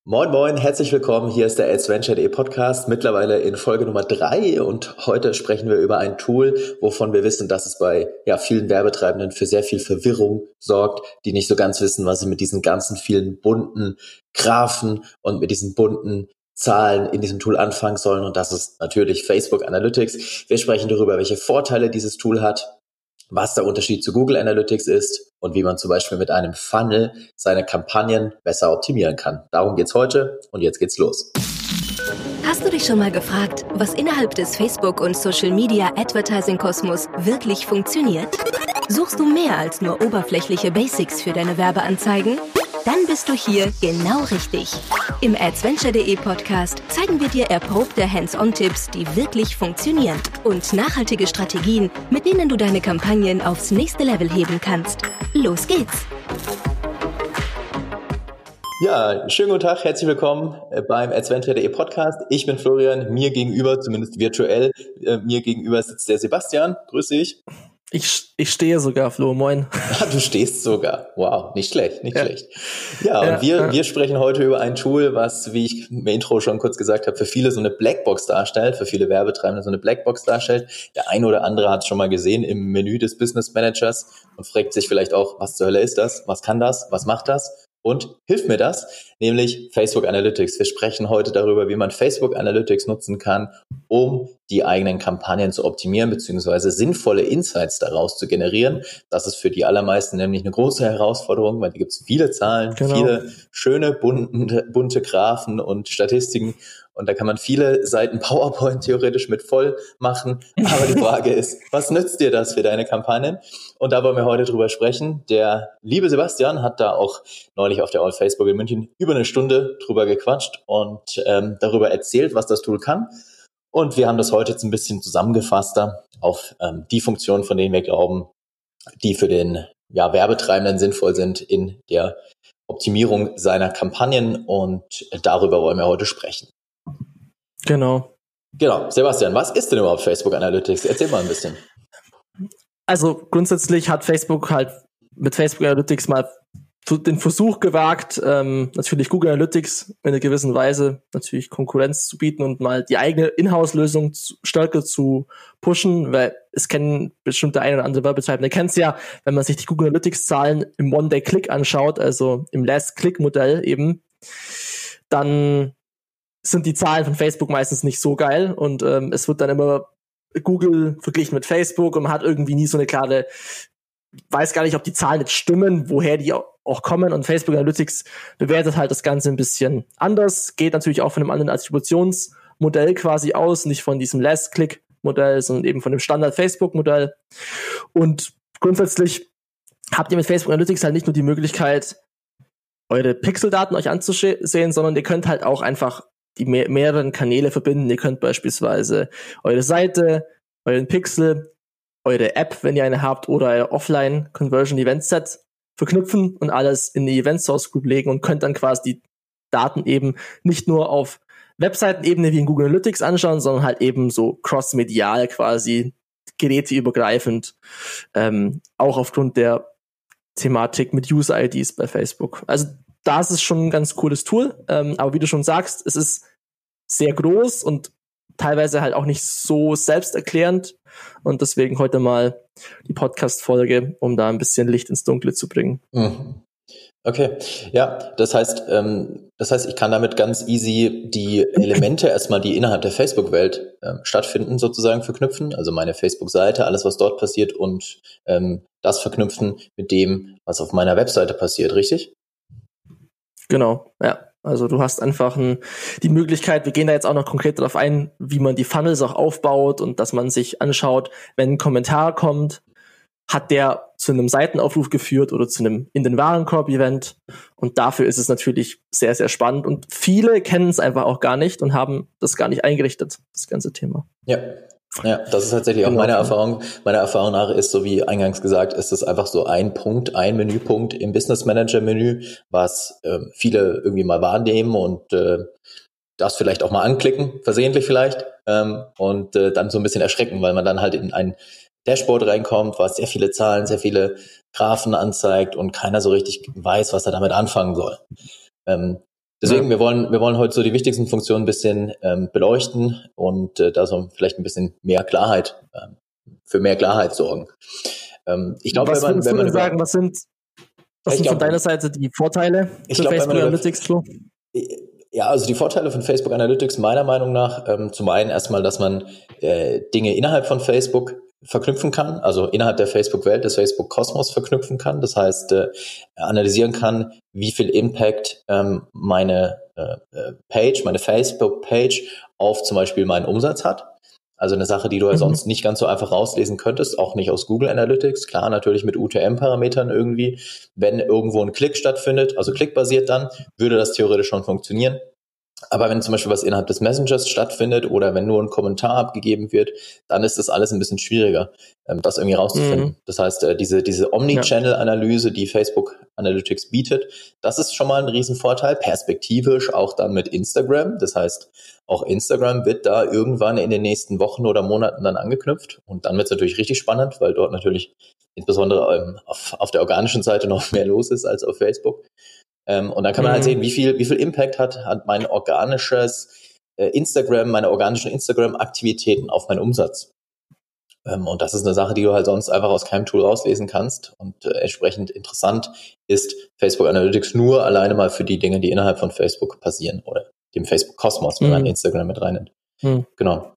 Moin Moin, herzlich willkommen. Hier ist der Adventure.de Podcast, mittlerweile in Folge Nummer 3 und heute sprechen wir über ein Tool, wovon wir wissen, dass es bei vielen Werbetreibenden für sehr viel Verwirrung sorgt, die nicht so ganz wissen, was sie mit diesen ganzen vielen bunten Graphen und mit diesen bunten Zahlen in diesem Tool anfangen sollen, und das ist natürlich Facebook Analytics. Wir sprechen darüber, welche Vorteile dieses Tool hat, was der Unterschied zu Google Analytics ist und wie man zum Beispiel mit einem Funnel seine Kampagnen besser optimieren kann. Darum geht's heute und jetzt geht's los. Hast du dich schon mal gefragt, was innerhalb des Facebook- und Social-Media-Advertising-Kosmos wirklich funktioniert? Suchst du mehr als nur oberflächliche Basics für deine Werbeanzeigen? Dann bist du hier genau richtig. Im Adventure.de Podcast zeigen wir dir erprobte Hands-on-Tipps, die wirklich funktionieren und nachhaltige Strategien, mit denen du deine Kampagnen aufs nächste Level heben kannst. Los geht's! Ja, schönen guten Tag, herzlich willkommen beim Adventure.de Podcast. Ich bin Florian, mir gegenüber, zumindest virtuell, mir gegenüber sitzt der Sebastian. Grüß dich. Ich stehe sogar, Flo, moin. Du stehst sogar. Wow, nicht schlecht, nicht schlecht. Ja, und wir sprechen heute über ein Tool, was, wie ich im Intro schon kurz gesagt habe, für viele so eine Blackbox darstellt, für viele Werbetreibende so eine Blackbox darstellt. Der eine oder andere hat es schon mal gesehen im Menü des Business Managers und fragt sich vielleicht auch, was zur Hölle ist das? Was kann das? Was macht das? Und hilft mir das? Nämlich Facebook Analytics. Wir sprechen heute darüber, wie man Facebook Analytics nutzen kann, um die eigenen Kampagnen zu optimieren bzw. sinnvolle Insights daraus zu generieren. Das ist für die allermeisten nämlich eine große Herausforderung, weil da gibt es viele Zahlen, viele schöne bunte Graphen und Statistiken. Und da kann man viele Seiten PowerPoint theoretisch mit voll machen. Aber die Frage ist, was nützt dir das für deine Kampagnen? Und da wollen wir heute drüber sprechen. Der liebe Sebastian hat da auch neulich auf der All Facebook in München über eine Stunde drüber gequatscht und darüber erzählt, was das Tool kann. Und wir haben das heute jetzt ein bisschen zusammengefasster auf die Funktionen, von denen wir glauben, die für den Werbetreibenden sinnvoll sind in der Optimierung seiner Kampagnen. Und darüber wollen wir heute sprechen. Genau, Sebastian, was ist denn überhaupt Facebook Analytics? Erzähl mal ein bisschen. Also grundsätzlich hat Facebook halt mit Facebook Analytics mal den Versuch gewagt, natürlich Google Analytics in einer gewissen Weise natürlich Konkurrenz zu bieten und mal die eigene Inhouse-Lösung stärker zu pushen, weil es kennen bestimmt der eine oder andere Werbetreibende, kennt es ja, wenn man sich die Google Analytics-Zahlen im One-Day-Click anschaut, also im Last-Click-Modell eben, dann sind die Zahlen von Facebook meistens nicht so geil und es wird dann immer Google verglichen mit Facebook und man hat irgendwie nie so eine klare, weiß gar nicht, ob die Zahlen jetzt stimmen, woher die auch kommen, und Facebook Analytics bewertet halt das Ganze ein bisschen anders, geht natürlich auch von einem anderen Attributionsmodell quasi aus, nicht von diesem Last-Click-Modell, sondern eben von dem Standard-Facebook-Modell. Und grundsätzlich habt ihr mit Facebook Analytics halt nicht nur die Möglichkeit, eure Pixeldaten euch anzusehen, sondern ihr könnt halt auch einfach die mehreren Kanäle verbinden. Ihr könnt beispielsweise eure Seite, euren Pixel, eure App, wenn ihr eine habt, oder euer Offline-Conversion-Event-Set verknüpfen und alles in die Event-Source-Group legen und könnt dann quasi die Daten eben nicht nur auf Webseitenebene wie in Google Analytics anschauen, sondern halt eben so cross-medial quasi, geräteübergreifend, auch aufgrund der Thematik mit User-IDs bei Facebook. Also das ist schon ein ganz cooles Tool, aber wie du schon sagst, es ist sehr groß und teilweise halt auch nicht so selbsterklärend, und deswegen heute mal die Podcast-Folge, um da ein bisschen Licht ins Dunkle zu bringen. Okay, ja, das heißt, ich kann damit ganz easy die Elemente erstmal, die innerhalb der Facebook-Welt stattfinden, sozusagen verknüpfen. Also meine Facebook-Seite, alles, was dort passiert, und das verknüpfen mit dem, was auf meiner Webseite passiert, richtig? Genau, ja. Also du hast einfach die Möglichkeit, wir gehen da jetzt auch noch konkret darauf ein, wie man die Funnels auch aufbaut und dass man sich anschaut, wenn ein Kommentar kommt, hat der zu einem Seitenaufruf geführt oder zu einem in den Warenkorb-Event, und dafür ist es natürlich sehr, sehr spannend, und viele kennen es einfach auch gar nicht und haben das gar nicht eingerichtet, das ganze Thema. Ja, das ist tatsächlich auch meine Erfahrung. Meiner Erfahrung nach ist, so wie eingangs gesagt, ist es einfach so ein Menüpunkt im Business Manager Menü, was viele irgendwie mal wahrnehmen und das vielleicht auch mal anklicken, versehentlich vielleicht, und dann so ein bisschen erschrecken, weil man dann halt in ein Dashboard reinkommt, was sehr viele Zahlen, sehr viele Graphen anzeigt und keiner so richtig weiß, was er damit anfangen soll. Deswegen, wir wollen heute so die wichtigsten Funktionen ein bisschen beleuchten und da so vielleicht ein bisschen mehr Klarheit, für mehr Klarheit sorgen. Ich glaube, was würdest du denn sagen, was sind von deiner Seite die Vorteile für Facebook Analytics, Flo? Ja, also die Vorteile von Facebook Analytics meiner Meinung nach, zum einen erstmal, dass man Dinge innerhalb von Facebook verknüpfen kann, also innerhalb der Facebook-Welt, des Facebook-Kosmos verknüpfen kann. Das heißt, analysieren kann, wie viel Impact meine Facebook-Page auf zum Beispiel meinen Umsatz hat. Also eine Sache, die du ja sonst nicht ganz so einfach rauslesen könntest, auch nicht aus Google Analytics. Klar, natürlich mit UTM-Parametern irgendwie. Wenn irgendwo ein Klick stattfindet, also klickbasiert dann, würde das theoretisch schon funktionieren. Aber wenn zum Beispiel was innerhalb des Messengers stattfindet oder wenn nur ein Kommentar abgegeben wird, dann ist das alles ein bisschen schwieriger, das irgendwie rauszufinden. Das heißt, diese Omnichannel-Analyse, die Facebook Analytics bietet, das ist schon mal ein Riesenvorteil, perspektivisch auch dann mit Instagram. Das heißt, auch Instagram wird da irgendwann in den nächsten Wochen oder Monaten dann angeknüpft. Und dann wird es natürlich richtig spannend, weil dort natürlich insbesondere auf der organischen Seite noch mehr los ist als auf Facebook. Und dann kann man halt sehen, wie viel Impact hat mein organisches meine organischen Instagram-Aktivitäten auf meinen Umsatz. Und das ist eine Sache, die du halt sonst einfach aus keinem Tool rauslesen kannst. Und entsprechend interessant ist Facebook Analytics nur alleine mal für die Dinge, die innerhalb von Facebook passieren oder dem Facebook-Kosmos, wenn man Instagram mit reinnimmt. Genau.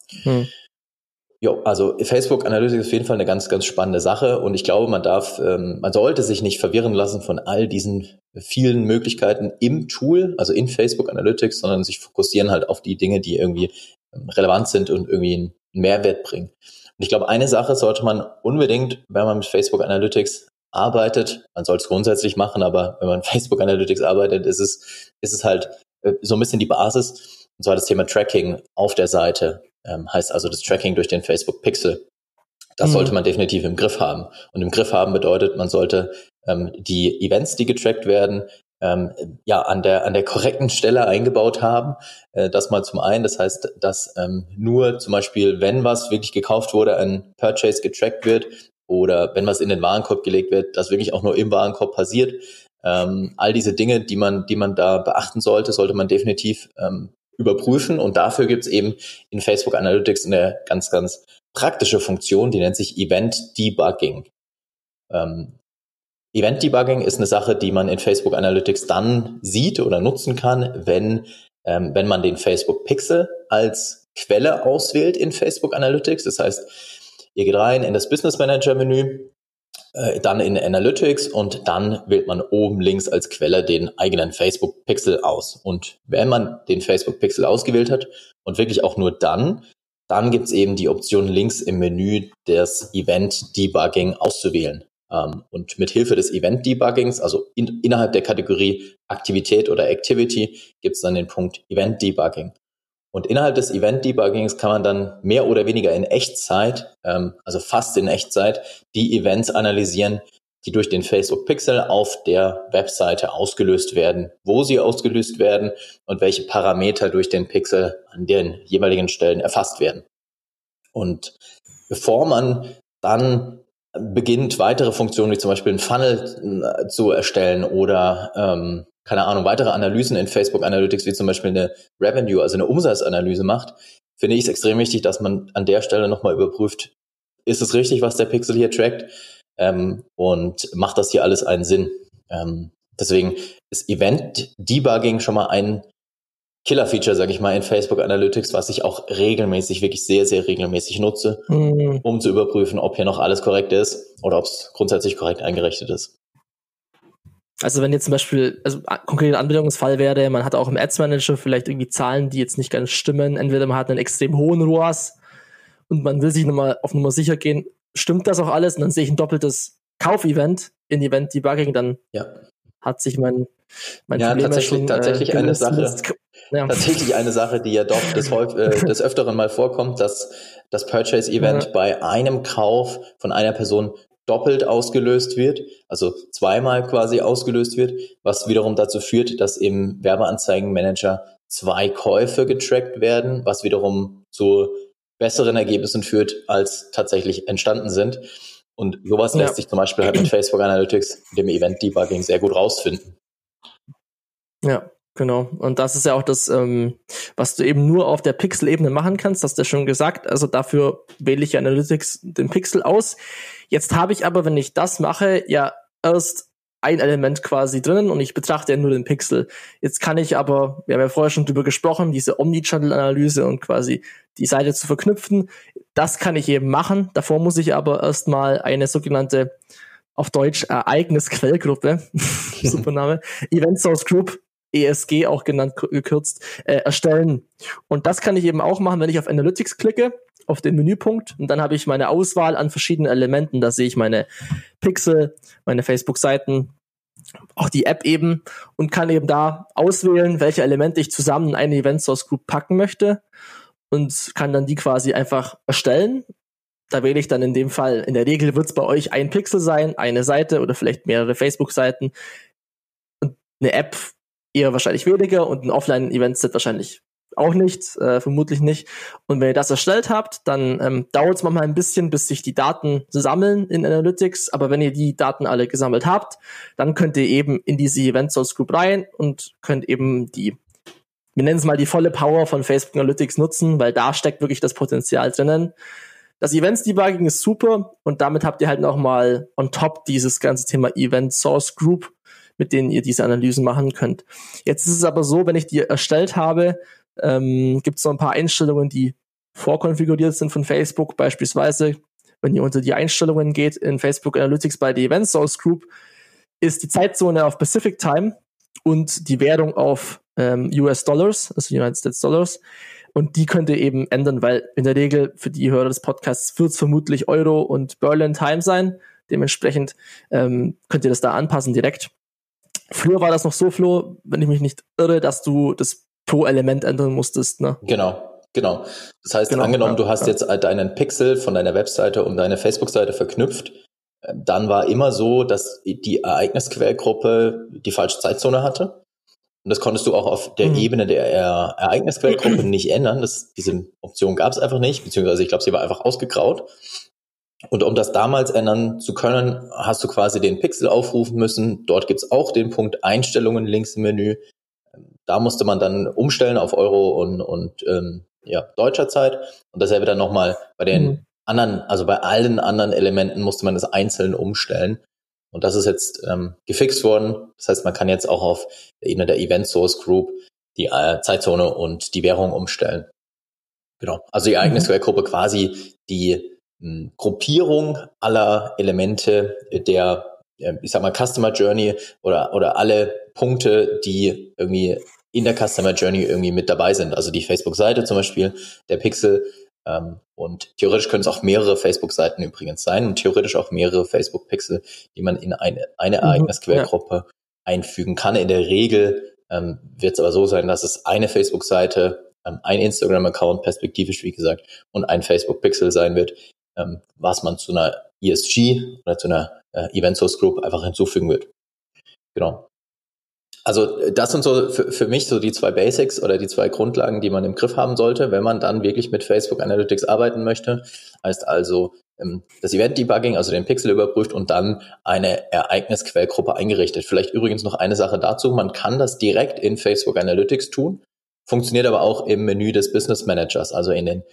Jo, also Facebook Analytics ist auf jeden Fall eine ganz, ganz spannende Sache und ich glaube, man sollte sich nicht verwirren lassen von all diesen vielen Möglichkeiten im Tool, also in Facebook Analytics, sondern sich fokussieren halt auf die Dinge, die irgendwie relevant sind und irgendwie einen Mehrwert bringen. Und ich glaube, eine Sache sollte man unbedingt, wenn man mit Facebook Analytics arbeitet, man soll es grundsätzlich machen, aber wenn man mit Facebook Analytics arbeitet, ist es halt so ein bisschen die Basis, und zwar das Thema Tracking auf der Seite. Heißt also das Tracking durch den Facebook Pixel. Das sollte man definitiv im Griff haben. Und im Griff haben bedeutet, man sollte die Events, die getrackt werden, an der korrekten Stelle eingebaut haben. Das mal zum einen. Das heißt, dass nur zum Beispiel, wenn was wirklich gekauft wurde, ein Purchase getrackt wird oder wenn was in den Warenkorb gelegt wird, das wirklich auch nur im Warenkorb passiert. All diese Dinge, die man da beachten sollte man definitiv überprüfen und dafür gibt es eben in Facebook Analytics eine ganz, ganz praktische Funktion, die nennt sich Event Debugging. Event Debugging ist eine Sache, die man in Facebook Analytics dann sieht oder nutzen kann, wenn man den Facebook Pixel als Quelle auswählt in Facebook Analytics. Das heißt, ihr geht rein in das Business Manager Menü, dann in Analytics und dann wählt man oben links als Quelle den eigenen Facebook Pixel aus. Und wenn man den Facebook Pixel ausgewählt hat und wirklich auch nur dann gibt es eben die Option links im Menü das Event Debugging auszuwählen. Und mit Hilfe des Event Debuggings, also innerhalb der Kategorie Aktivität oder Activity, gibt es dann den Punkt Event Debugging. Und innerhalb des Event-Debuggings kann man dann mehr oder weniger in Echtzeit, also fast in Echtzeit, die Events analysieren, die durch den Facebook Pixel auf der Webseite ausgelöst werden, wo sie ausgelöst werden und welche Parameter durch den Pixel an den jeweiligen Stellen erfasst werden. Und bevor man dann beginnt, weitere Funktionen wie zum Beispiel einen Funnel zu erstellen oder weitere Analysen in Facebook Analytics, wie zum Beispiel eine Revenue, also eine Umsatzanalyse macht, finde ich es extrem wichtig, dass man an der Stelle nochmal überprüft, ist es richtig, was der Pixel hier trackt und macht das hier alles einen Sinn. Deswegen ist Event Debugging schon mal ein Killer-Feature, sage ich mal, in Facebook Analytics, was ich auch regelmäßig, wirklich sehr, sehr regelmäßig nutze, um zu überprüfen, ob hier noch alles korrekt ist oder ob es grundsätzlich korrekt eingerichtet ist. Also wenn jetzt zum Beispiel, konkreter Anwendungsfall wäre, man hat auch im Ads Manager vielleicht irgendwie Zahlen, die jetzt nicht ganz stimmen. Entweder man hat einen extrem hohen ROAS und man will sich nochmal auf Nummer sicher gehen, stimmt das auch alles? Und dann sehe ich ein doppeltes Kauf-Event in Event Debugging, dann hat sich mein Problem tatsächlich eine Sache. Ja. Tatsächlich eine Sache, die ja doch des Öfteren mal vorkommt, dass das Purchase-Event bei einem Kauf von einer Person doppelt ausgelöst wird, also zweimal quasi ausgelöst wird, was wiederum dazu führt, dass im Werbeanzeigenmanager 2 Käufe getrackt werden, was wiederum zu besseren Ergebnissen führt, als tatsächlich entstanden sind. Und sowas lässt sich zum Beispiel halt mit Facebook Analytics, dem Event Debugging, sehr gut rausfinden. Ja, Genau. Und das ist ja auch das, was du eben nur auf der Pixel-Ebene machen kannst, hast du ja schon gesagt. Also dafür wähle ich Analytics den Pixel aus. Jetzt habe ich aber, wenn ich das mache, ja erst ein Element quasi drinnen und ich betrachte ja nur den Pixel. Jetzt kann ich aber, wir haben ja vorher schon drüber gesprochen, diese Omnichannel-Analyse und quasi die Seite zu verknüpfen, das kann ich eben machen. Davor muss ich aber erstmal eine sogenannte, auf Deutsch, Ereignisquellgruppe, super Name, Event Source Group, ESG auch genannt, gekürzt, erstellen. Und das kann ich eben auch machen, wenn ich auf Analytics klicke, auf den Menüpunkt, und dann habe ich meine Auswahl an verschiedenen Elementen. Da sehe ich meine Pixel, meine Facebook-Seiten, auch die App eben, und kann eben da auswählen, welche Elemente ich zusammen in eine Event Source Group packen möchte und kann dann die quasi einfach erstellen. Da wähle ich dann in dem Fall, in der Regel wird es bei euch ein Pixel sein, eine Seite oder vielleicht mehrere Facebook-Seiten und eine App eher wahrscheinlich weniger und ein Offline-Event-Set wahrscheinlich auch nicht, vermutlich nicht. Und wenn ihr das erstellt habt, dann dauert es manchmal ein bisschen, bis sich die Daten sammeln in Analytics. Aber wenn ihr die Daten alle gesammelt habt, dann könnt ihr eben in diese Event Source Group rein und könnt eben wir nennen es mal die volle Power von Facebook Analytics nutzen, weil da steckt wirklich das Potenzial drinnen. Das Events Debugging ist super und damit habt ihr halt nochmal on top dieses ganze Thema Event Source Group, mit denen ihr diese Analysen machen könnt. Jetzt ist es aber so, wenn ich die erstellt habe, gibt es noch ein paar Einstellungen, die vorkonfiguriert sind von Facebook. Beispielsweise, wenn ihr unter die Einstellungen geht in Facebook Analytics bei der Event Source Group, ist die Zeitzone auf Pacific Time und die Währung auf US Dollars, also United States Dollars. Und die könnt ihr eben ändern, weil in der Regel für die Hörer des Podcasts wird es vermutlich Euro und Berlin Time sein. Dementsprechend könnt ihr das da anpassen direkt. Früher war das noch so, Flo, wenn ich mich nicht irre, dass du das pro Element ändern musstest, ne? Genau. Das heißt, angenommen, du hast jetzt deinen Pixel von deiner Webseite und deine Facebook-Seite verknüpft, dann war immer so, dass die Ereignisquellgruppe die falsche Zeitzone hatte. Und das konntest du auch auf der Ebene der Ereignisquellgruppe nicht ändern. Diese Option gab es einfach nicht, beziehungsweise ich glaube, sie war einfach ausgegraut. Und um das damals ändern zu können, hast du quasi den Pixel aufrufen müssen. Dort gibt's auch den Punkt Einstellungen links im Menü. Da musste man dann umstellen auf Euro und deutscher Zeit. Und dasselbe dann nochmal bei den anderen, also bei allen anderen Elementen musste man das einzeln umstellen. Und das ist jetzt gefixt worden. Das heißt, man kann jetzt auch auf der Ebene der Event Source Group die Zeitzone und die Währung umstellen. Genau. Also die Ereignisquellgruppe quasi die Gruppierung aller Elemente der, ich sag mal, Customer Journey oder alle Punkte, die irgendwie in der Customer Journey irgendwie mit dabei sind. Also die Facebook-Seite zum Beispiel, der Pixel, und theoretisch können es auch mehrere Facebook-Seiten übrigens sein und theoretisch auch mehrere Facebook-Pixel, die man in eine Ereignisquellgruppe einfügen kann. In der Regel wird es aber so sein, dass es eine Facebook-Seite, ein Instagram-Account perspektivisch, wie gesagt, und ein Facebook-Pixel sein wird, was man zu einer ESG oder zu einer Event Source Group einfach hinzufügen wird. Genau. Also das sind so für mich so die zwei Basics oder die zwei Grundlagen, die man im Griff haben sollte, wenn man dann wirklich mit Facebook Analytics arbeiten möchte. Heißt also das Event Debugging, also den Pixel überprüft und dann eine Ereignisquellgruppe eingerichtet. Vielleicht übrigens noch eine Sache dazu. Man kann das direkt in Facebook Analytics tun, funktioniert aber auch im Menü des Business Managers, also in den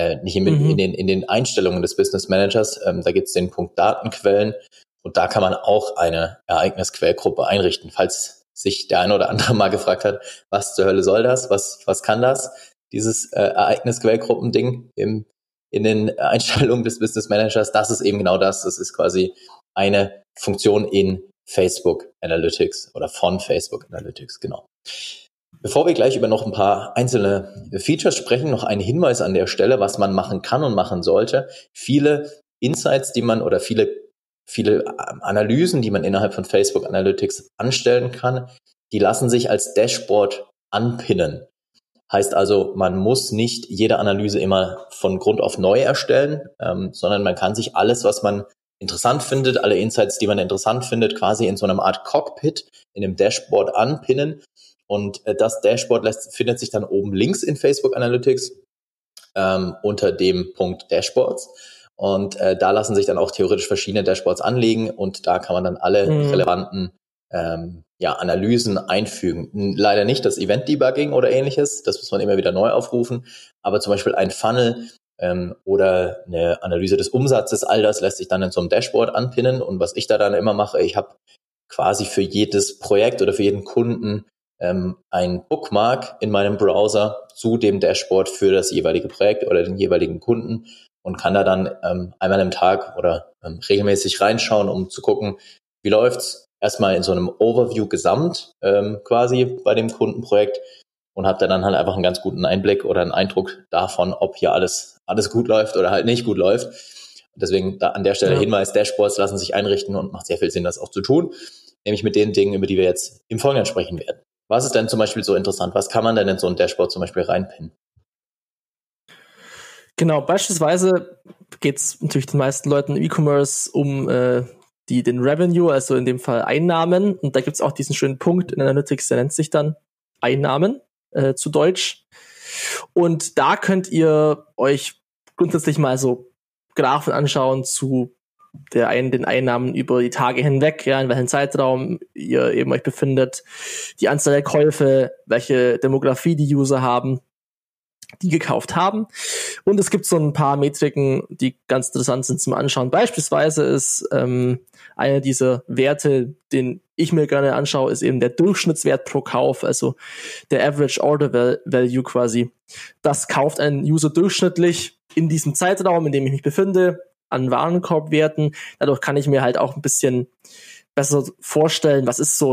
in den Einstellungen des Business Managers. Da gibt es den Punkt Datenquellen und da kann man auch eine Ereignisquellgruppe einrichten, falls sich der eine oder andere mal gefragt hat, was zur Hölle soll das? Was kann das? Dieses Ereignisquellgruppen-Ding in den Einstellungen des Business Managers, das ist eben genau das. Das ist quasi eine Funktion in Facebook Analytics oder von Facebook Analytics, genau. Bevor wir gleich über noch ein paar einzelne Features sprechen, noch ein Hinweis an der Stelle, was man machen kann und machen sollte. Viele Insights, die man oder viele Analysen, die man innerhalb von Facebook Analytics anstellen kann, die lassen sich als Dashboard anpinnen. Heißt also, man muss nicht jede Analyse immer von Grund auf neu erstellen, sondern man kann sich alles, was man interessant findet, alle Insights, die man interessant findet, quasi in so einer Art Cockpit, in einem Dashboard anpinnen. Und das Dashboard findet sich dann oben links in Facebook Analytics unter dem Punkt Dashboards. Und da lassen sich dann auch theoretisch verschiedene Dashboards anlegen und da kann man dann alle relevanten Analysen einfügen. Leider nicht das Event-Debugging oder ähnliches, das muss man immer wieder neu aufrufen, aber zum Beispiel ein Funnel oder eine Analyse des Umsatzes, all das lässt sich dann in so einem Dashboard anpinnen. Und was ich da dann immer mache, ich habe quasi für jedes Projekt oder für jeden Kunden ein Bookmark in meinem Browser zu dem Dashboard für das jeweilige Projekt oder den jeweiligen Kunden und kann da dann einmal im Tag oder regelmäßig reinschauen, um zu gucken, wie läuft's. Erstmal in so einem Overview gesamt quasi bei dem Kundenprojekt und habe dann halt einfach einen ganz guten Einblick oder einen Eindruck davon, ob hier alles gut läuft oder halt nicht gut läuft. Und deswegen da an der Stelle Hinweis, Dashboards lassen sich einrichten und macht sehr viel Sinn, das auch zu tun, nämlich mit den Dingen, über die wir jetzt im Folgenden sprechen werden. Was ist denn zum Beispiel so interessant? Was kann man denn in so ein Dashboard zum Beispiel reinpinnen? Genau, beispielsweise geht es natürlich den meisten Leuten im E-Commerce um den Revenue, also in dem Fall Einnahmen. Und da gibt es auch diesen schönen Punkt in Analytics, der nennt sich dann Einnahmen zu Deutsch. Und da könnt ihr euch grundsätzlich mal so Graphen anschauen zu den Einnahmen über die Tage hinweg, in welchem Zeitraum ihr eben euch befindet, die Anzahl der Käufe, welche Demografie die User haben, die gekauft haben. Und es gibt so ein paar Metriken, die ganz interessant sind zum Anschauen. Beispielsweise ist einer dieser Werte, den ich mir gerne anschaue, ist eben der Durchschnittswert pro Kauf, also der Average Order Value quasi. Das kauft ein User durchschnittlich in diesem Zeitraum, in dem ich mich befinde, an Warenkorbwerten. Dadurch kann ich mir halt auch ein bisschen besser vorstellen, was ist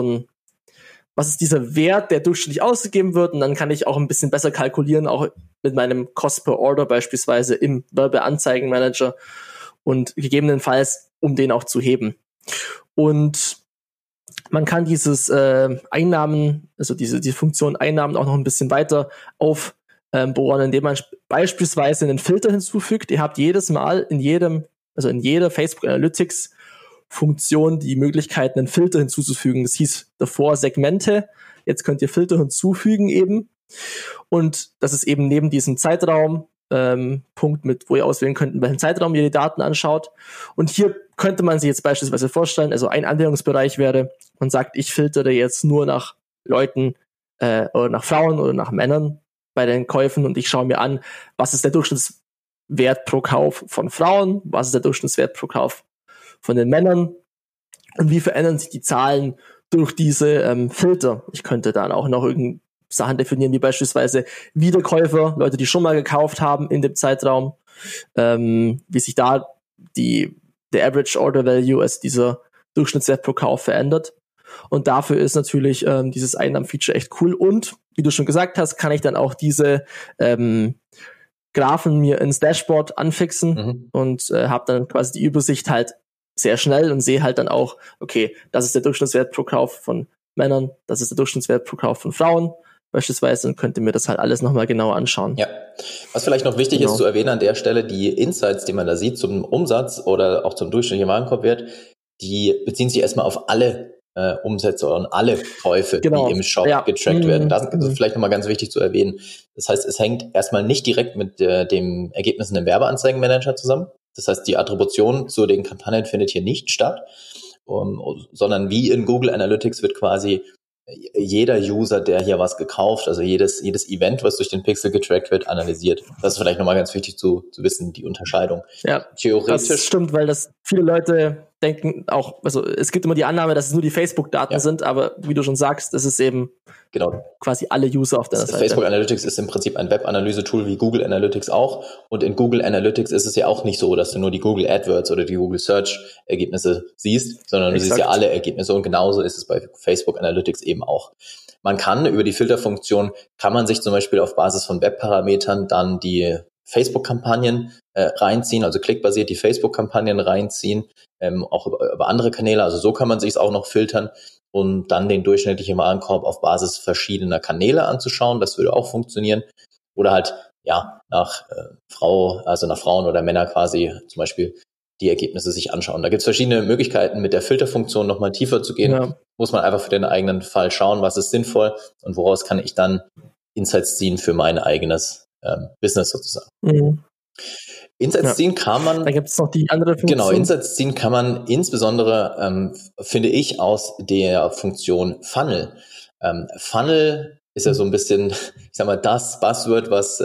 dieser Wert, der durchschnittlich ausgegeben wird, und dann kann ich auch ein bisschen besser kalkulieren, auch mit meinem Cost per Order beispielsweise im Werbeanzeigenmanager und gegebenenfalls, um den auch zu heben. Und man kann dieses Einnahmen, also diese Funktion Einnahmen auch noch ein bisschen weiter aufbohren, indem man beispielsweise einen Filter hinzufügt. Ihr habt jedes Mal in jeder Facebook Analytics Funktion die Möglichkeit, einen Filter hinzuzufügen. Das hieß davor Segmente. Jetzt könnt ihr Filter hinzufügen eben. Und das ist eben neben diesem Zeitraum Punkt mit, wo ihr auswählen könnt, in welchem Zeitraum ihr die Daten anschaut. Und hier könnte man sich jetzt beispielsweise vorstellen, also ein Anwendungsbereich wäre, man sagt, ich filtere jetzt nur nach Leuten oder nach Frauen oder nach Männern bei den Käufen und ich schaue mir an, was ist der Durchschnittswert pro Kauf von Frauen, was ist der Durchschnittswert pro Kauf von den Männern und wie verändern sich die Zahlen durch diese Filter. Ich könnte dann auch noch irgendeine Sachen definieren, wie beispielsweise Wiederkäufer, Leute, die schon mal gekauft haben in dem Zeitraum, wie sich da der Average Order Value, also dieser Durchschnittswert pro Kauf verändert. Und dafür ist natürlich dieses Einnahmenfeature echt cool. Und wie du schon gesagt hast, kann ich dann auch diese Graphen mir ins Dashboard anfixen und habe dann quasi die Übersicht halt sehr schnell und sehe halt dann auch, okay, das ist der Durchschnittswert pro Kauf von Männern, das ist der Durchschnittswert pro Kauf von Frauen beispielsweise, und könnte mir das halt alles nochmal genauer anschauen. Ja, was vielleicht noch wichtig ist zu erwähnen an der Stelle, die Insights, die man da sieht zum Umsatz oder auch zum durchschnittlichen Warenkorbwert, die beziehen sich erstmal auf alle Umsätze und alle Käufe, die im Shop getrackt werden. Das ist vielleicht nochmal ganz wichtig zu erwähnen. Das heißt, es hängt erstmal nicht direkt mit dem Ergebnissen im Werbeanzeigenmanager zusammen. Das heißt, die Attribution zu den Kampagnen findet hier nicht statt, sondern wie in Google Analytics wird quasi jeder User, der hier was gekauft, also jedes Event, was durch den Pixel getrackt wird, analysiert. Das ist vielleicht nochmal ganz wichtig zu wissen, die Unterscheidung. Ja, theoretisch. Das stimmt, weil das viele Leute denken auch, also es gibt immer die Annahme, dass es nur die Facebook-Daten sind, aber wie du schon sagst, das ist eben quasi alle User auf deiner Seite. Facebook Analytics ist im Prinzip ein Web-Analyse-Tool wie Google Analytics auch. Und in Google Analytics ist es ja auch nicht so, dass du nur die Google AdWords oder die Google Search-Ergebnisse siehst, sondern du siehst ja alle Ergebnisse. Und genauso ist es bei Facebook Analytics eben auch. Man kann über die Filterfunktion, kann man sich zum Beispiel auf Basis von Webparametern dann die Facebook-Kampagnen reinziehen, also klickbasiert die Facebook-Kampagnen reinziehen, auch über andere Kanäle. Also so kann man sich es auch noch filtern und dann den durchschnittlichen Warenkorb auf Basis verschiedener Kanäle anzuschauen. Das würde auch funktionieren. Oder halt nach Frauen oder Männer quasi zum Beispiel die Ergebnisse sich anschauen. Da gibt es verschiedene Möglichkeiten, mit der Filterfunktion nochmal tiefer zu gehen. Ja. Muss man einfach für den eigenen Fall schauen, was ist sinnvoll und woraus kann ich dann Insights ziehen für mein eigenes Business sozusagen. Mhm. Insights ziehen kann man. Da gibt es noch die andere Funktion. Genau, Insights ziehen kann man insbesondere, finde ich, aus der Funktion Funnel. Funnel ist ja so ein bisschen, ich sag mal, das Buzzword, was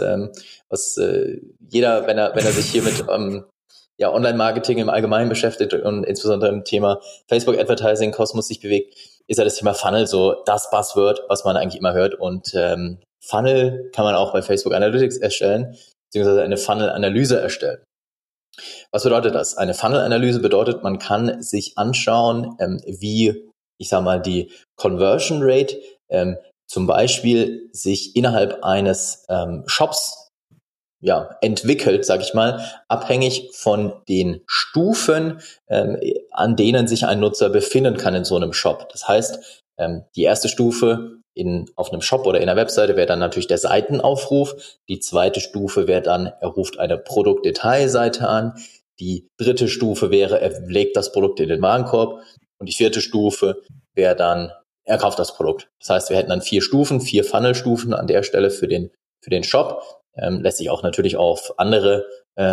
jeder, wenn er sich hier mit Online-Marketing im Allgemeinen beschäftigt und insbesondere im Thema Facebook-Advertising, Kosmos sich bewegt, ist ja das Thema Funnel so das Buzzword, was man eigentlich immer hört. Und Funnel kann man auch bei Facebook Analytics erstellen, beziehungsweise eine Funnel-Analyse erstellen. Was bedeutet das? Eine Funnel-Analyse bedeutet, man kann sich anschauen, wie, ich sag mal, die Conversion Rate zum Beispiel sich innerhalb eines Shops entwickelt, sage ich mal, abhängig von den Stufen, an denen sich ein Nutzer befinden kann in so einem Shop. Das heißt, die erste Stufe auf einem Shop oder in einer Webseite wäre dann natürlich der Seitenaufruf. Die zweite Stufe wäre dann, er ruft eine Produktdetailseite an. Die dritte Stufe wäre, er legt das Produkt in den Warenkorb. Und die vierte Stufe wäre dann, er kauft das Produkt. Das heißt, wir hätten dann 4 Stufen, 4 Funnelstufen an der Stelle für den Shop. Lässt sich auch natürlich auf andere,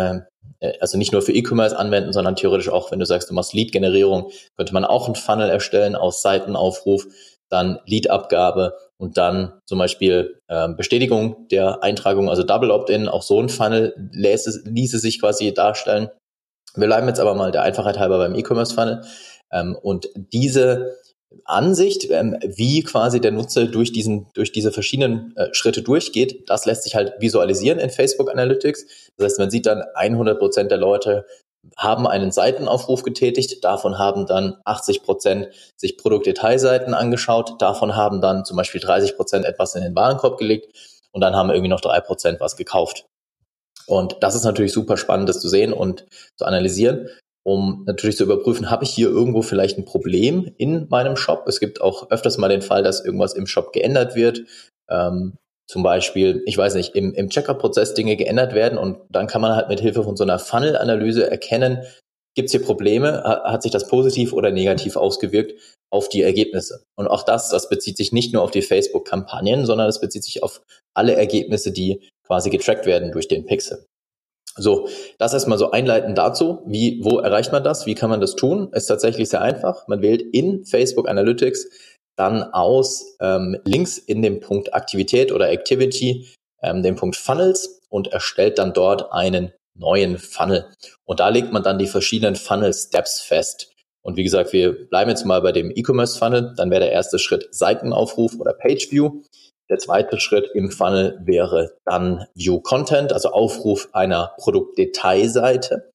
also nicht nur für E-Commerce anwenden, sondern theoretisch auch, wenn du sagst, du machst Lead-Generierung, könnte man auch einen Funnel erstellen aus Seitenaufruf, dann Lead-Abgabe und dann zum Beispiel Bestätigung der Eintragung, also Double Opt-in, auch so ein Funnel ließe sich quasi darstellen. Wir bleiben jetzt aber mal der Einfachheit halber beim E-Commerce-Funnel und diese Ansicht, wie quasi der Nutzer durch diese verschiedenen Schritte durchgeht, das lässt sich halt visualisieren in Facebook Analytics. Das heißt, man sieht dann 100% der Leute haben einen Seitenaufruf getätigt, davon haben dann 80% sich Produktdetailseiten angeschaut, davon haben dann zum Beispiel 30% etwas in den Warenkorb gelegt und dann haben irgendwie noch 3% was gekauft. Und das ist natürlich super spannend, das zu sehen und zu analysieren, um natürlich zu überprüfen, habe ich hier irgendwo vielleicht ein Problem in meinem Shop? Es gibt auch öfters mal den Fall, dass irgendwas im Shop geändert wird. Zum Beispiel, ich weiß nicht, im Checkout-Prozess Dinge geändert werden und dann kann man halt mit Hilfe von so einer Funnel-Analyse erkennen, gibt es hier Probleme, hat sich das positiv oder negativ ausgewirkt auf die Ergebnisse. Und auch das bezieht sich nicht nur auf die Facebook-Kampagnen, sondern es bezieht sich auf alle Ergebnisse, die quasi getrackt werden durch den Pixel. So, das erstmal so einleitend dazu. Wo erreicht man das? Wie kann man das tun? Ist tatsächlich sehr einfach. Man wählt in Facebook Analytics dann aus links in dem Punkt Aktivität oder Activity den Punkt Funnels und erstellt dann dort einen neuen Funnel. Und da legt man dann die verschiedenen Funnel-Steps fest. Und wie gesagt, wir bleiben jetzt mal bei dem E-Commerce-Funnel. Dann wäre der erste Schritt Seitenaufruf oder Page-View. Der zweite Schritt im Funnel wäre dann View Content, also Aufruf einer Produktdetailseite.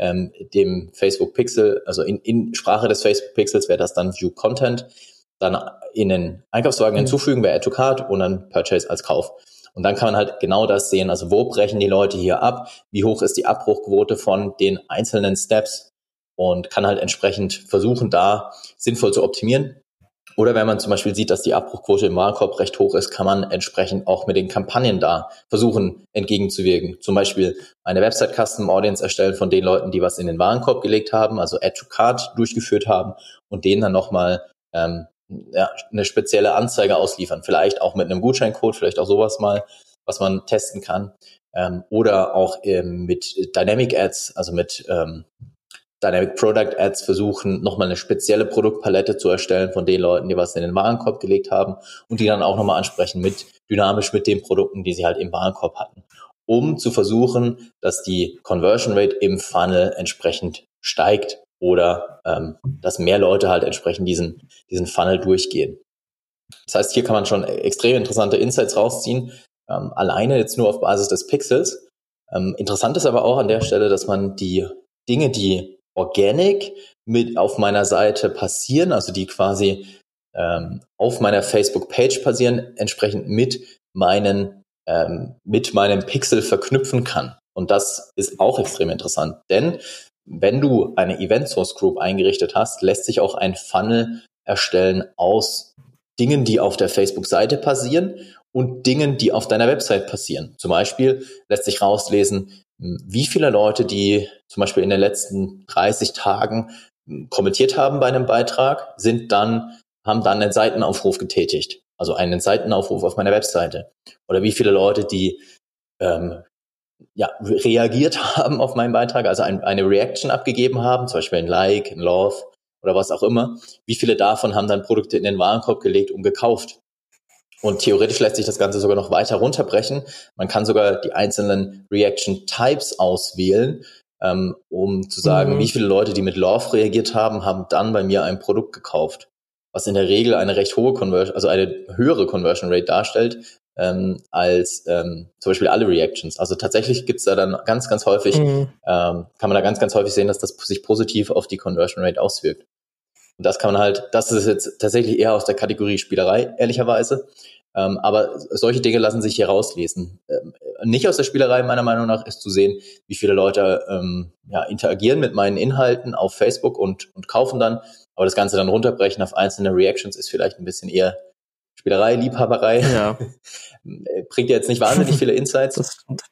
Dem Facebook Pixel, also in Sprache des Facebook Pixels wäre das dann View Content. Dann in den Einkaufswagen hinzufügen wäre Add to Cart und dann Purchase als Kauf. Und dann kann man halt genau das sehen, also wo brechen die Leute hier ab, wie hoch ist die Abbruchquote von den einzelnen Steps und kann halt entsprechend versuchen, da sinnvoll zu optimieren. Oder wenn man zum Beispiel sieht, dass die Abbruchquote im Warenkorb recht hoch ist, kann man entsprechend auch mit den Kampagnen da versuchen, entgegenzuwirken. Zum Beispiel eine Website Custom Audience erstellen von den Leuten, die was in den Warenkorb gelegt haben, also Add to Cart durchgeführt haben und denen dann nochmal eine spezielle Anzeige ausliefern. Vielleicht auch mit einem Gutscheincode, vielleicht auch sowas mal, was man testen kann. Oder auch mit Dynamic Ads, also mit Dynamic Product Ads versuchen, nochmal eine spezielle Produktpalette zu erstellen von den Leuten, die was in den Warenkorb gelegt haben und die dann auch nochmal ansprechen dynamisch mit den Produkten, die sie halt im Warenkorb hatten, um zu versuchen, dass die Conversion Rate im Funnel entsprechend steigt oder dass mehr Leute halt entsprechend diesen Funnel durchgehen. Das heißt, hier kann man schon extrem interessante Insights rausziehen, alleine jetzt nur auf Basis des Pixels. Interessant ist aber auch an der Stelle, dass man die Dinge, die organic mit auf meiner Seite passieren, also die quasi auf meiner Facebook-Page passieren, entsprechend mit meinem Pixel verknüpfen kann. Und das ist auch extrem interessant, denn wenn du eine Event Source Group eingerichtet hast, lässt sich auch ein Funnel erstellen aus Dingen, die auf der Facebook-Seite passieren und Dingen, die auf deiner Website passieren. Zum Beispiel lässt sich rauslesen, wie viele Leute, die zum Beispiel in den letzten 30 Tagen kommentiert haben bei einem Beitrag, haben dann einen Seitenaufruf getätigt. Also einen Seitenaufruf auf meiner Webseite. Oder wie viele Leute, die reagiert haben auf meinen Beitrag, also eine Reaction abgegeben haben, zum Beispiel ein Like, ein Love oder was auch immer, wie viele davon haben dann Produkte in den Warenkorb gelegt und gekauft? Und theoretisch lässt sich das Ganze sogar noch weiter runterbrechen. Man kann sogar die einzelnen Reaction-Types auswählen, um zu sagen, wie viele Leute, die mit Love reagiert haben, haben dann bei mir ein Produkt gekauft, was in der Regel eine recht hohe Conversion, also eine höhere Conversion Rate darstellt, als zum Beispiel alle Reactions. Also tatsächlich gibt's da dann ganz, ganz häufig, kann man da ganz, ganz häufig sehen, dass das sich positiv auf die Conversion Rate auswirkt. Und das kann man halt, das ist jetzt tatsächlich eher aus der Kategorie Spielerei, ehrlicherweise. Aber solche Dinge lassen sich hier rauslesen. Nicht aus der Spielerei, meiner Meinung nach, ist zu sehen, wie viele Leute interagieren mit meinen Inhalten auf Facebook und kaufen dann. Aber das Ganze dann runterbrechen auf einzelne Reactions ist vielleicht ein bisschen eher Spielerei, Liebhaberei. Ja. Bringt ja jetzt nicht wahnsinnig viele Insights. Das stimmt.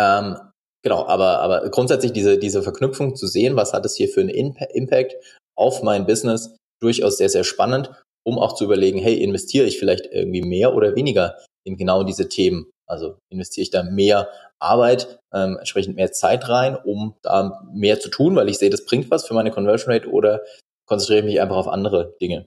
Genau, aber grundsätzlich diese Verknüpfung zu sehen, was hat es hier für einen Impact auf mein Business, durchaus sehr, sehr spannend, um auch zu überlegen, hey, investiere ich vielleicht irgendwie mehr oder weniger in genau diese Themen? Also investiere ich da mehr Arbeit, entsprechend mehr Zeit rein, um da mehr zu tun, weil ich sehe, das bringt was für meine Conversion Rate, oder konzentriere ich mich einfach auf andere Dinge?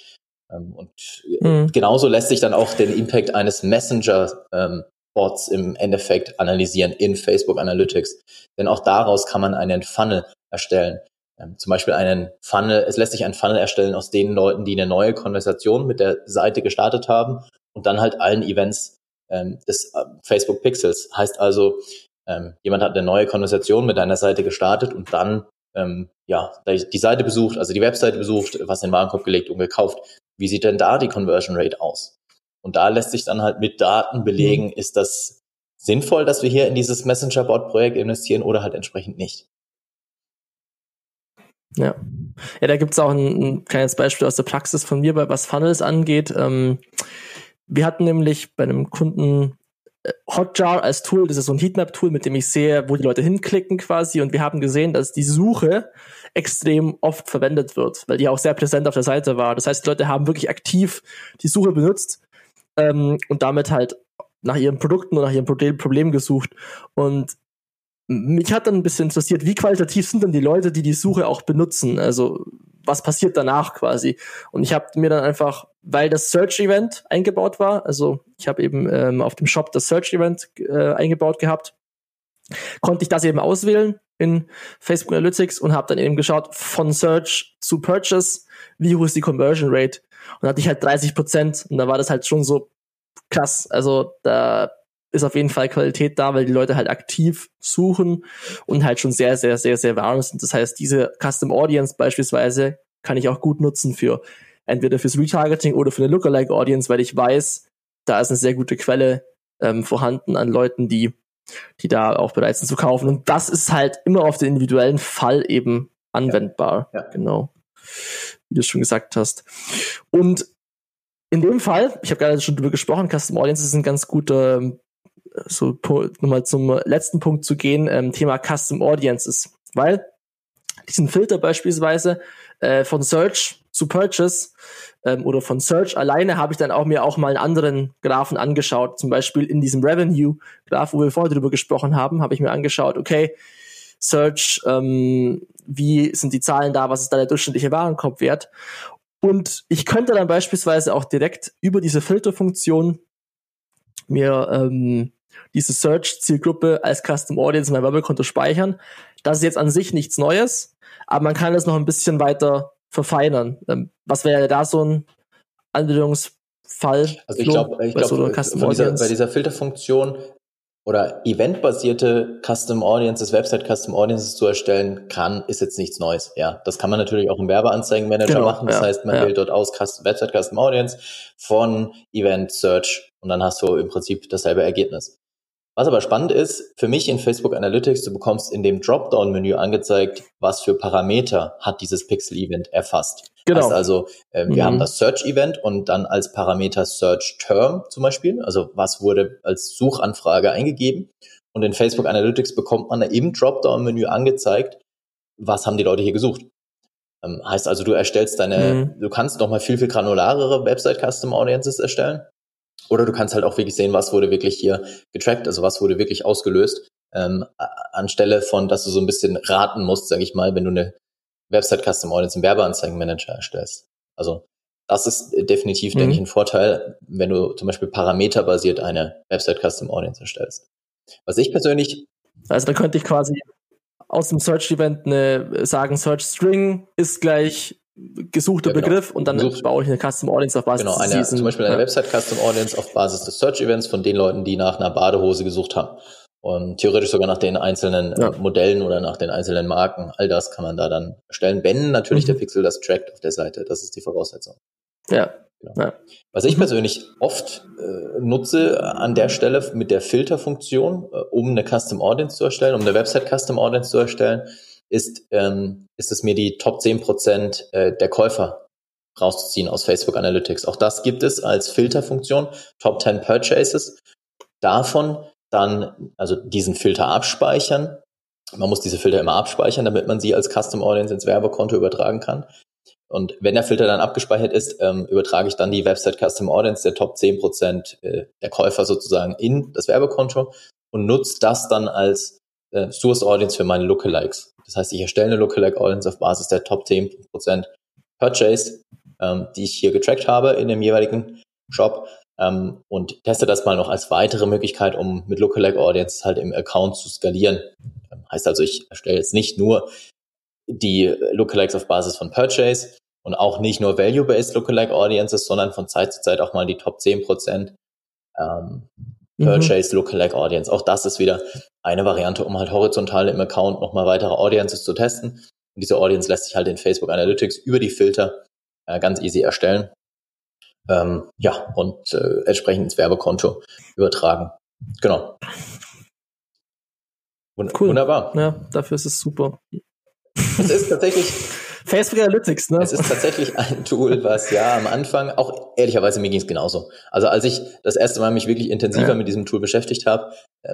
Und genauso lässt sich dann auch den Impact eines Messenger-Bots im Endeffekt analysieren in Facebook Analytics. Denn auch daraus kann man einen Funnel erstellen. Zum Beispiel es lässt sich ein Funnel erstellen aus den Leuten, die eine neue Konversation mit der Seite gestartet haben und dann halt allen Events des Facebook Pixels. Heißt also, jemand hat eine neue Konversation mit deiner Seite gestartet und dann die Seite besucht, also die Webseite besucht, was in den Warenkorb gelegt und gekauft. Wie sieht denn da die Conversion Rate aus? Und da lässt sich dann halt mit Daten belegen, ist das sinnvoll, dass wir hier in dieses Messenger-Bot-Projekt investieren oder halt entsprechend nicht. Ja, da gibt's auch ein kleines Beispiel aus der Praxis von mir, was Funnels angeht. Wir hatten nämlich bei einem Kunden Hotjar als Tool, das ist so ein Heatmap-Tool, mit dem ich sehe, wo die Leute hinklicken quasi, und wir haben gesehen, dass die Suche extrem oft verwendet wird, weil die auch sehr präsent auf der Seite war. Das heißt, die Leute haben wirklich aktiv die Suche benutzt und damit halt nach ihren Produkten oder nach ihrem Problem gesucht. Und mich hat dann ein bisschen interessiert, wie qualitativ sind denn die Leute, die Suche auch benutzen? Also was passiert danach quasi? Und ich habe mir dann einfach, weil das Search-Event eingebaut war, also ich habe eben auf dem Shop das Search-Event eingebaut gehabt, konnte ich das eben auswählen in Facebook Analytics und habe dann eben geschaut, von Search zu Purchase, wie hoch ist die Conversion Rate? Und dann hatte ich halt 30% und da war das halt schon so krass. Also da ist auf jeden Fall Qualität da, weil die Leute halt aktiv suchen und halt schon sehr, sehr, sehr, sehr warm sind. Das heißt, diese Custom Audience beispielsweise kann ich auch gut nutzen für entweder fürs Retargeting oder für eine Lookalike Audience, weil ich weiß, da ist eine sehr gute Quelle vorhanden an Leuten, die da auch bereit sind zu kaufen. Und das ist halt immer auf den individuellen Fall eben anwendbar. Ja. Genau. Wie du schon gesagt hast. Und in dem Fall, ich habe gerade schon drüber gesprochen, Custom Audiences sind ganz gute, so nochmal zum letzten Punkt zu gehen, Thema Custom Audiences, weil diesen Filter beispielsweise von Search zu Purchase oder von Search alleine habe ich dann mir auch mal einen anderen Graphen angeschaut, zum Beispiel in diesem Revenue-Graph, wo wir vorher drüber gesprochen haben, habe ich mir angeschaut, okay, Search, wie sind die Zahlen da, was ist da der durchschnittliche Warenkorbwert? Und ich könnte dann beispielsweise auch direkt über diese Filterfunktion mir diese Search-Zielgruppe als Custom Audience in mein Werbekonto speichern. Das ist jetzt an sich nichts Neues, aber man kann das noch ein bisschen weiter verfeinern. Was wäre da so ein Anwendungsfall? Also ich glaube, bei dieser Filterfunktion oder eventbasierte Custom Audiences, Website Custom Audiences zu erstellen ist jetzt nichts Neues. Ja, das kann man natürlich auch im Werbeanzeigenmanager machen. Das heißt, man wählt dort aus Website Custom Audience von Event Search und dann hast du im Prinzip dasselbe Ergebnis. Was aber spannend ist, für mich in Facebook Analytics, du bekommst in dem Dropdown-Menü angezeigt, was für Parameter hat dieses Pixel-Event erfasst. Genau. Das heißt also, wir haben das Search-Event und dann als Parameter Search-Term zum Beispiel, also was wurde als Suchanfrage eingegeben. Und in Facebook Analytics bekommt man im Dropdown-Menü angezeigt, was haben die Leute hier gesucht. Heißt also, du erstellst du kannst nochmal viel, viel granularere Website-Custom-Audiences erstellen. Oder du kannst halt auch wirklich sehen, was wurde wirklich hier getrackt, also was wurde wirklich ausgelöst anstelle von, dass du so ein bisschen raten musst, sage ich mal, wenn du eine Website Custom Audience im Werbeanzeigenmanager erstellst. Also das ist definitiv, denke ich, ein Vorteil, wenn du zum Beispiel parameterbasiert eine Website Custom Audience erstellst. Was ich persönlich... Also da könnte ich quasi aus dem Search-Event sagen, Search String ist gleich gesuchter Begriff und dann baue ich eine Custom Audience auf Basis des Season. Zum Beispiel eine Website Custom Audience auf Basis des Search Events von den Leuten, die nach einer Badehose gesucht haben. Und theoretisch sogar nach den einzelnen Modellen oder nach den einzelnen Marken. All das kann man da dann erstellen, wenn natürlich der Pixel das trackt auf der Seite. Das ist die Voraussetzung. Ja. Genau. Ja. Was ich persönlich oft nutze an der Stelle mit der Filterfunktion, um eine Custom Audience zu erstellen, um eine Website Custom Audience zu erstellen, ist es mir die Top 10% der Käufer rauszuziehen aus Facebook Analytics. Auch das gibt es als Filterfunktion, Top 10 Purchases. Davon dann also diesen Filter abspeichern. Man muss diese Filter immer abspeichern, damit man sie als Custom Audience ins Werbekonto übertragen kann. Und wenn der Filter dann abgespeichert ist, übertrage ich dann die Website Custom Audience der Top 10% der Käufer sozusagen in das Werbekonto und nutze das dann als Source Audience für meine Lookalikes. Das heißt, ich erstelle eine Lookalike Audience auf Basis der Top 10% Purchase, die ich hier getrackt habe in dem jeweiligen Shop und teste das mal noch als weitere Möglichkeit, um mit Lookalike Audience halt im Account zu skalieren. Heißt also, ich erstelle jetzt nicht nur die Lookalikes auf Basis von Purchase und auch nicht nur Value-Based Lookalike Audiences, sondern von Zeit zu Zeit auch mal die Top 10% Purchase Lookalike Audience. Auch das ist wieder eine Variante, um halt horizontal im Account nochmal weitere Audiences zu testen. Und diese Audience lässt sich halt in Facebook Analytics über die Filter ganz easy erstellen. Und entsprechend ins Werbekonto übertragen. Genau. Cool. Wunderbar. Ja, dafür ist es super. Es ist tatsächlich Facebook Analytics, ne? Es ist tatsächlich ein Tool, was am Anfang, auch ehrlicherweise mir ging es genauso. Also als ich das erste Mal mich wirklich intensiver mit diesem Tool beschäftigt habe,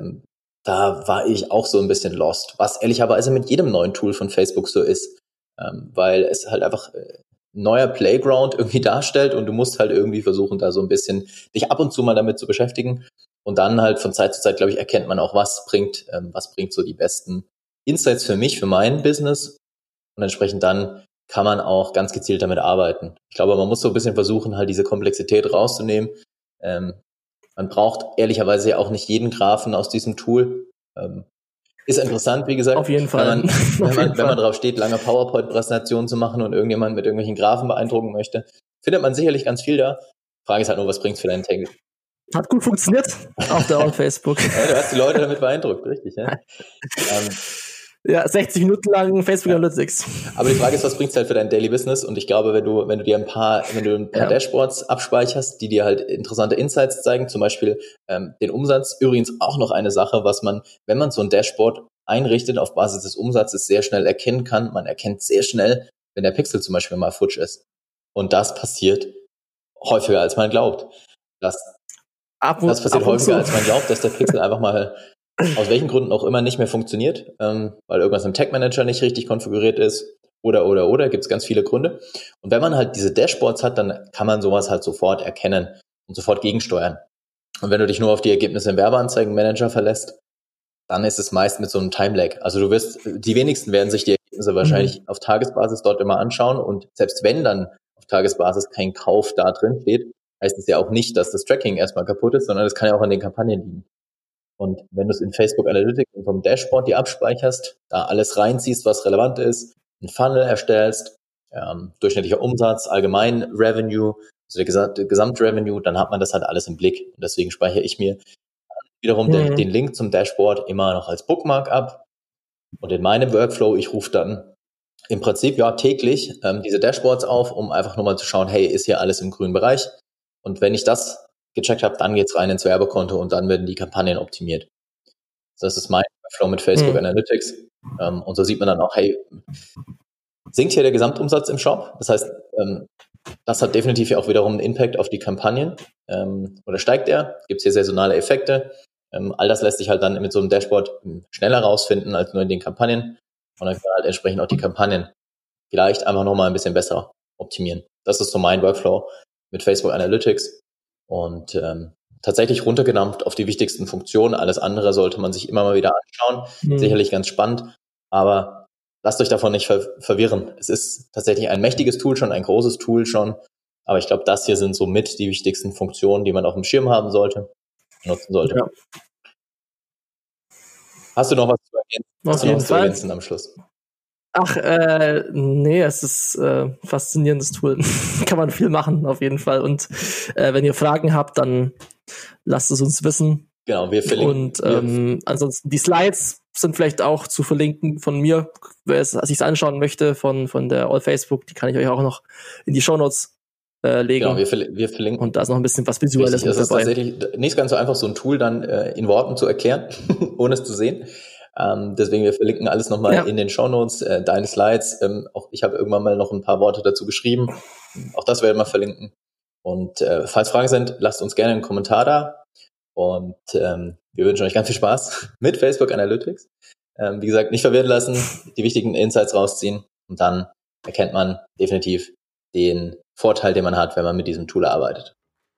da war ich auch so ein bisschen lost, was ehrlicherweise mit jedem neuen Tool von Facebook so ist, weil es halt einfach neuer Playground irgendwie darstellt und du musst halt irgendwie versuchen, da so ein bisschen dich ab und zu mal damit zu beschäftigen und dann halt von Zeit zu Zeit, glaube ich, erkennt man auch, was bringt so die besten Insights für mich, für mein Business und entsprechend dann kann man auch ganz gezielt damit arbeiten. Ich glaube, man muss so ein bisschen versuchen, halt diese Komplexität rauszunehmen. Man braucht ehrlicherweise ja auch nicht jeden Graphen aus diesem Tool. Ist interessant, wie gesagt. Auf jeden Fall. Wenn man drauf steht, lange PowerPoint-Präsentationen zu machen und irgendjemand mit irgendwelchen Graphen beeindrucken möchte, findet man sicherlich ganz viel da. Frage ist halt nur, was bringt's für deinen Tangle? Hat gut funktioniert auf der on Facebook. Ja, du hast die Leute damit beeindruckt, richtig, ja? Ja, 60 Minuten lang Facebook Analytics. Aber die Frage ist, was bringt's halt für dein Daily Business? Und ich glaube, wenn du dir ein paar Dashboards abspeicherst, die dir halt interessante Insights zeigen, zum Beispiel den Umsatz. Übrigens auch noch eine Sache, was man, wenn man so ein Dashboard einrichtet auf Basis des Umsatzes, sehr schnell erkennen kann. Man erkennt sehr schnell, wenn der Pixel zum Beispiel mal futsch ist. Und das passiert häufiger, als man glaubt. Das passiert häufiger, als man glaubt, dass der Pixel einfach mal aus welchen Gründen auch immer nicht mehr funktioniert, weil irgendwas im Tag Manager nicht richtig konfiguriert ist oder, gibt es ganz viele Gründe. Und wenn man halt diese Dashboards hat, dann kann man sowas halt sofort erkennen und sofort gegensteuern. Und wenn du dich nur auf die Ergebnisse im Werbeanzeigenmanager verlässt, dann ist es meist mit so einem Time-Lag. Also die wenigsten werden sich die Ergebnisse wahrscheinlich auf Tagesbasis dort immer anschauen und selbst wenn dann auf Tagesbasis kein Kauf da drin steht, heißt es ja auch nicht, dass das Tracking erstmal kaputt ist, sondern das kann ja auch an den Kampagnen liegen. Und wenn du es in Facebook Analytics und vom Dashboard dir abspeicherst, da alles reinziehst, was relevant ist, einen Funnel erstellst, durchschnittlicher Umsatz, allgemein Revenue, also der Gesamtrevenue, dann hat man das halt alles im Blick. Und deswegen speichere ich mir wiederum den Link zum Dashboard immer noch als Bookmark ab. Und in meinem Workflow, ich rufe dann im Prinzip täglich diese Dashboards auf, um einfach nur mal zu schauen, hey, ist hier alles im grünen Bereich? Und wenn ich das gecheckt habe, dann geht's rein ins Werbekonto und dann werden die Kampagnen optimiert. Das ist mein Flow mit Facebook Analytics. Und so sieht man dann auch, hey, sinkt hier der Gesamtumsatz im Shop? Das heißt, das hat definitiv ja auch wiederum einen Impact auf die Kampagnen. Oder steigt er? Gibt es hier saisonale Effekte? All das lässt sich halt dann mit so einem Dashboard schneller rausfinden als nur in den Kampagnen. Und dann kann man halt entsprechend auch die Kampagnen vielleicht einfach nochmal ein bisschen besser optimieren. Das ist so mein Workflow mit Facebook Analytics. Und tatsächlich runtergedampft auf die wichtigsten Funktionen. Alles andere sollte man sich immer mal wieder anschauen. Sicherlich ganz spannend, aber lasst euch davon nicht verwirren. Es ist tatsächlich ein mächtiges Tool schon, ein großes Tool schon, aber ich glaube, das hier sind so mit die wichtigsten Funktionen, die man auf dem Schirm haben sollte, nutzen sollte. Ja. Hast du noch was zu ergänzen am Schluss? Ach, nee, es ist faszinierendes Tool. Kann man viel machen, auf jeden Fall. Und wenn ihr Fragen habt, dann lasst es uns wissen. Genau, wir verlinken. Und ansonsten, die Slides sind vielleicht auch zu verlinken von mir, wer es sich anschauen möchte, von der All Facebook, die kann ich euch auch noch in die Shownotes legen. Genau, wir verlinken. Und da ist noch ein bisschen was Visuelles mit dabei. Das ist tatsächlich nicht ganz so einfach, so ein Tool dann in Worten zu erklären, ohne es zu sehen. Deswegen, wir verlinken alles nochmal in den Shownotes, deine Slides. Auch ich habe irgendwann mal noch ein paar Worte dazu geschrieben. Auch das werden wir verlinken. Und falls Fragen sind, lasst uns gerne einen Kommentar da. Und wir wünschen euch ganz viel Spaß mit Facebook Analytics. Wie gesagt, nicht verwirren lassen, die wichtigen Insights rausziehen. Und dann erkennt man definitiv den Vorteil, den man hat, wenn man mit diesem Tool arbeitet.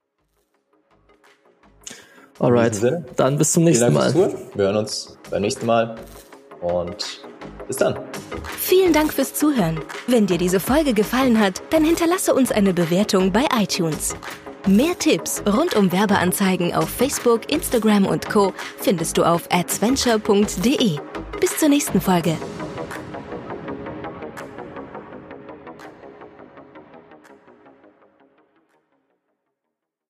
Alright, dann bis zum nächsten Mal. Wir hören uns beim nächsten Mal und bis dann. Vielen Dank fürs Zuhören. Wenn dir diese Folge gefallen hat, dann hinterlasse uns eine Bewertung bei iTunes. Mehr Tipps rund um Werbeanzeigen auf Facebook, Instagram und Co. findest du auf adsventure.de. Bis zur nächsten Folge.